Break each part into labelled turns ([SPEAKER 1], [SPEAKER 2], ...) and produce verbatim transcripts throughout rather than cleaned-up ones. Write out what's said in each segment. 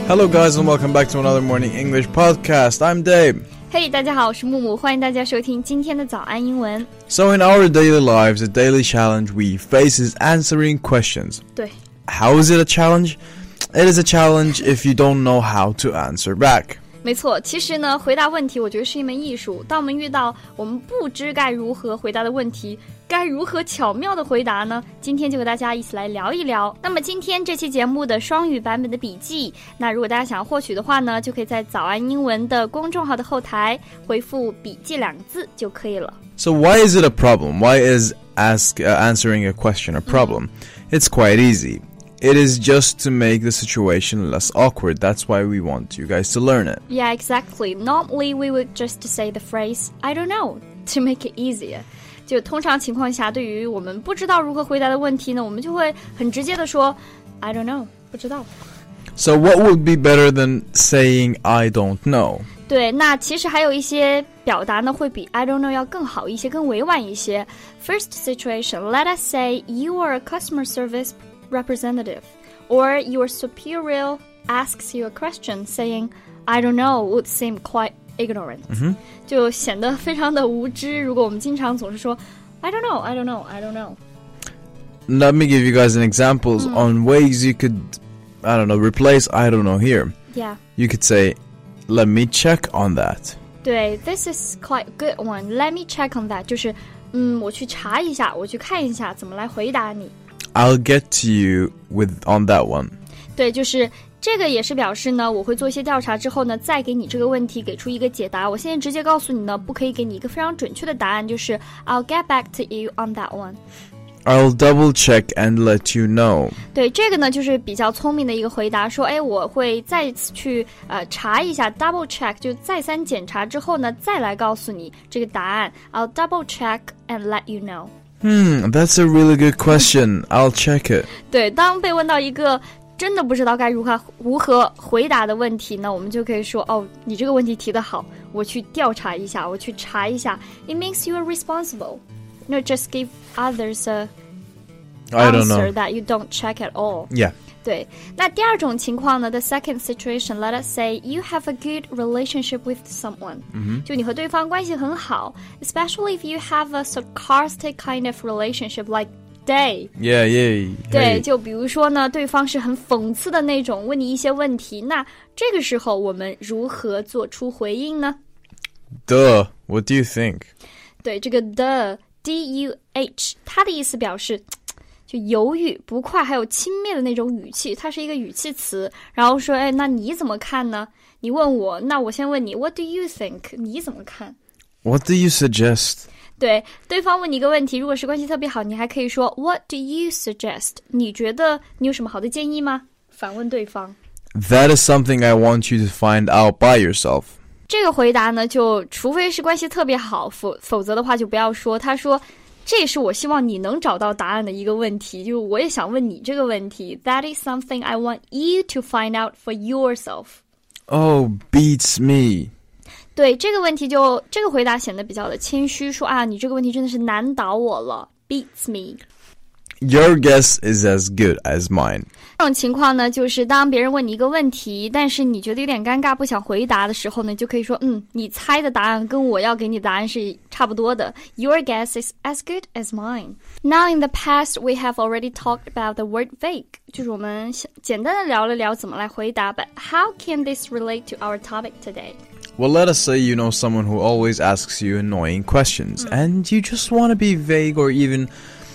[SPEAKER 1] Hello guys and welcome back to another morning English podcast. I'm Dave.
[SPEAKER 2] Hey, 大家好，我是木木，欢迎大家收听今天的早安英文。
[SPEAKER 1] So in our daily lives, a daily challenge we face is answering questions.
[SPEAKER 2] 对。
[SPEAKER 1] How is it a challenge? It is a challenge if you don't know how to answer back.
[SPEAKER 2] 没错，其实呢，回答问题我觉得是一门艺术。当我们遇到我们不知该如何回答的问题，该如何巧妙的回答呢？今天就和大家一起来聊一聊。那么今天这期节目的双语版本的笔记，那如果大家想要获取的话呢，就可以在早安英文的公众号的后台回复笔记两个字就可以了。
[SPEAKER 1] So why is it a problem? Why is ask uh, answering a question a problem? It's quite easy.It is just to make the situation less awkward. That's why we want you guys to learn it.
[SPEAKER 2] Yeah, exactly. Normally, we would just say the phrase, I don't know, to make it easier. 就通常情况下，对于我们不知道如何回答的问题呢，我们就会很直接的说 I don't know, 不知道。
[SPEAKER 1] So what would be better than saying I don't know?
[SPEAKER 2] 对，那其实还有一些表达呢，会比 I don't know 要更好一些，更委婉一些。First situation, let us say you are a customer service representative, or your superior asks you a question saying, I don't know, would seem quite ignorant. 就显得非常的无知。如果我们经常总是说 I don't know, I don't know, I don't know.
[SPEAKER 1] Let me give you guys an examples on ways you could, I don't know, replace I don't know here.
[SPEAKER 2] Yeah.
[SPEAKER 1] You could say, let me check on that.
[SPEAKER 2] 对 this is quite a good one. Let me check on that. 就是嗯，我去查一下，我去看一下怎么来回答你。
[SPEAKER 1] I'll get to you with on that one.
[SPEAKER 2] 对，就是这个也是表示呢，我会做一些调查之后呢，再给你这个问题给出一个解答。我现在直接告诉你呢，不可以给你一个非常准确的答案，就是 I'll get back to you on that one.
[SPEAKER 1] I'll double check and let you know.
[SPEAKER 2] 对，这个呢就是比较聪明的一个回答，说哎，我会再次去呃查一下 double check， 就再三检查之后呢，再来告诉你这个答案。I'll double check and let you know.Hmm,
[SPEAKER 1] that's a really good question. I'll check it.
[SPEAKER 2] 对，当被问到一个真的不知道该如何如何回答的问题呢，我们就可以说哦，你这个问题提得好，我去调查一下，我去查一下。It means you are responsible. Not just give others a
[SPEAKER 1] I don't know.
[SPEAKER 2] answer that you don't check at all.
[SPEAKER 1] Yeah.
[SPEAKER 2] 对，那第二种情况呢 The second situation, let us say you have a good relationship with someone. 就你和对方关系很好 especially if you have a sarcastic kind of relationship like Day.
[SPEAKER 1] Yeah, yeah.
[SPEAKER 2] 对，就比如说呢，对方是很讽刺的那种，问你一些问题，那这个时候我们如何做出回应呢？
[SPEAKER 1] Duh, what do you think?
[SPEAKER 2] 对，这个 the, D U H, 它的意思表示就犹豫不快还有轻蔑的那种语气，它是一个语气词，然后说哎，那你怎么看呢？你问我，那我先问你 What do you think? 你怎么看？
[SPEAKER 1] What do you suggest?
[SPEAKER 2] 对，对方问你一个问题，如果是关系特别好，你还可以说 What do you suggest? 你觉得你有什么好的建议吗？反问对方。
[SPEAKER 1] That is something I want you to find out by yourself.
[SPEAKER 2] 这个回答呢，就除非是关系特别好，否否则的话就不要说。他说这也是我希望你能找到答案的一个问题，就我也想问你这个问题。 That is something I want you to find out for yourself.
[SPEAKER 1] Oh, beats me.
[SPEAKER 2] 对，这个问题就这个回答显得比较的谦虚，说啊，你这个问题真的是难倒我了 Beats me.
[SPEAKER 1] Your guess is as good as mine.
[SPEAKER 2] 这种情况呢，就是当别人问你一个问题，但是你觉得有点尴尬不想回答的时候呢，你就可以说嗯，你猜的答案跟我要给你的答案是差不多的 Your guess is as good as mine. Now in the past we have already talked about the word vague. 就是我们简单的聊了聊怎么来回答 But how can this relate to our topic today?Well,
[SPEAKER 1] let us say you know someone who always asks you annoying questions, and you just want to be vague or even,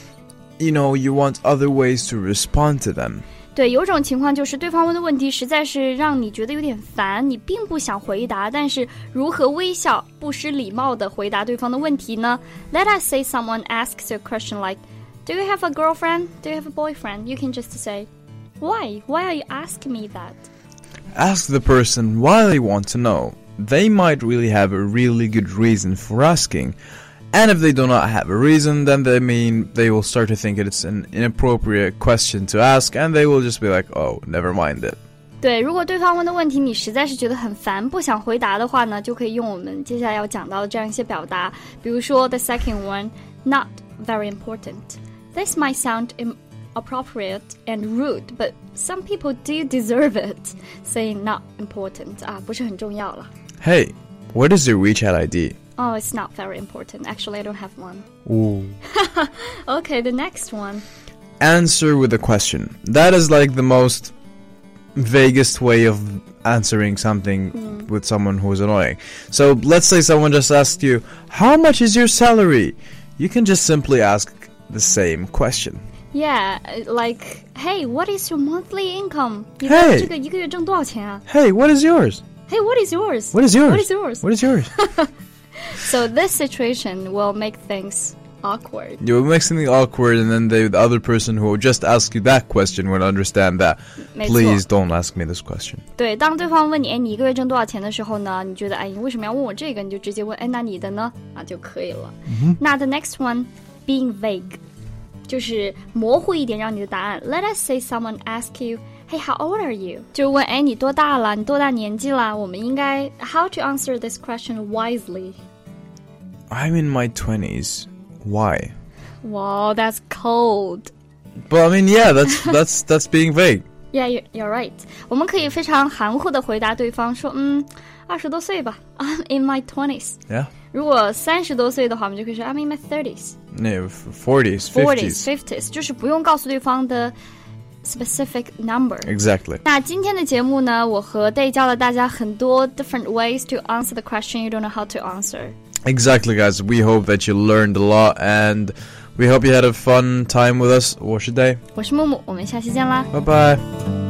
[SPEAKER 1] you know, you want other ways to respond to them.
[SPEAKER 2] 对，有种情况就是对方问的问题实在是让你觉得有点烦，你并不想回答，但是如何微笑不失礼貌地回答对方的问题呢？ Let us say someone asks you a question like, Do you have a girlfriend? Do you have a boyfriend? You can just say, Why? Why are you asking me that?
[SPEAKER 1] Ask the person why they want to know.They might really have a really good reason for asking. And if they do not have a reason, then they mean they will start to think it's an inappropriate question to ask, and they will just be like, oh, never mind it.
[SPEAKER 2] 对，如果对方问的问题你实在是觉得很烦，不想回答的话呢，就可以用我们接下来要讲到的这样一些表达，比如说 the second one, not very important. This might sound inappropriate and rude, but some people do deserve it. Saying not important 啊，不是很重要了。
[SPEAKER 1] Hey, what is your WeChat I D?
[SPEAKER 2] Oh, it's not very important. Actually, I don't have one.
[SPEAKER 1] Ooh.
[SPEAKER 2] Okay, the next one.
[SPEAKER 1] Answer with a question. That is like the most vaguest way of answering something mm. with someone who is annoying. So let's say someone just asked you, how much is your salary? You can just simply ask the same question.
[SPEAKER 2] Yeah, like, hey, what is your monthly income?
[SPEAKER 1] Hey.
[SPEAKER 2] 这个一个月挣多少钱啊?
[SPEAKER 1] Hey, what is yours?
[SPEAKER 2] Hey, what is yours?
[SPEAKER 1] What is yours?
[SPEAKER 2] What is yours?
[SPEAKER 1] What is yours?
[SPEAKER 2] So this situation will make things awkward.
[SPEAKER 1] You will make something awkward, and then the, the other person who will just ask you that question will understand that. Please don't ask me this question.
[SPEAKER 2] 对，当对方问你，哎，你一个月挣多少钱的时候呢？你觉得，哎，你为什么要问我这个？你就直接问，哎，那你的呢？啊，就可以了。Mm-hmm. 那 the next one, being vague, 就是模糊一点，让你的答案。Let us say someone ask you, hey, how old are you? 就问，哎，你多大了？你多大年纪了？我们应该 how to answer this question wisely?
[SPEAKER 1] I'm in my twenties. Why?
[SPEAKER 2] Wow, that's cold.
[SPEAKER 1] But I mean, yeah, that's that's that's being vague.
[SPEAKER 2] Yeah, you're, you're right. 我们可以非常含糊的回答对方说，嗯，二十多岁吧。I'm in my twenties.
[SPEAKER 1] Yeah.
[SPEAKER 2] 如果三十多岁的话，我们就可以说 I'm in my thirties.
[SPEAKER 1] No, forties, fifties.
[SPEAKER 2] Forties, fifties， 就是不用告诉对方的 specific number.
[SPEAKER 1] Exactly.
[SPEAKER 2] 那今天的节目呢，我和 Day 教了大家很多 different ways to answer the question you don't know how to answer.Exactly,
[SPEAKER 1] guys. We hope that you learned a lot, and we hope you had a fun time with us. 我是 Day，
[SPEAKER 2] 我是木木，我们下期见啦，
[SPEAKER 1] 拜拜。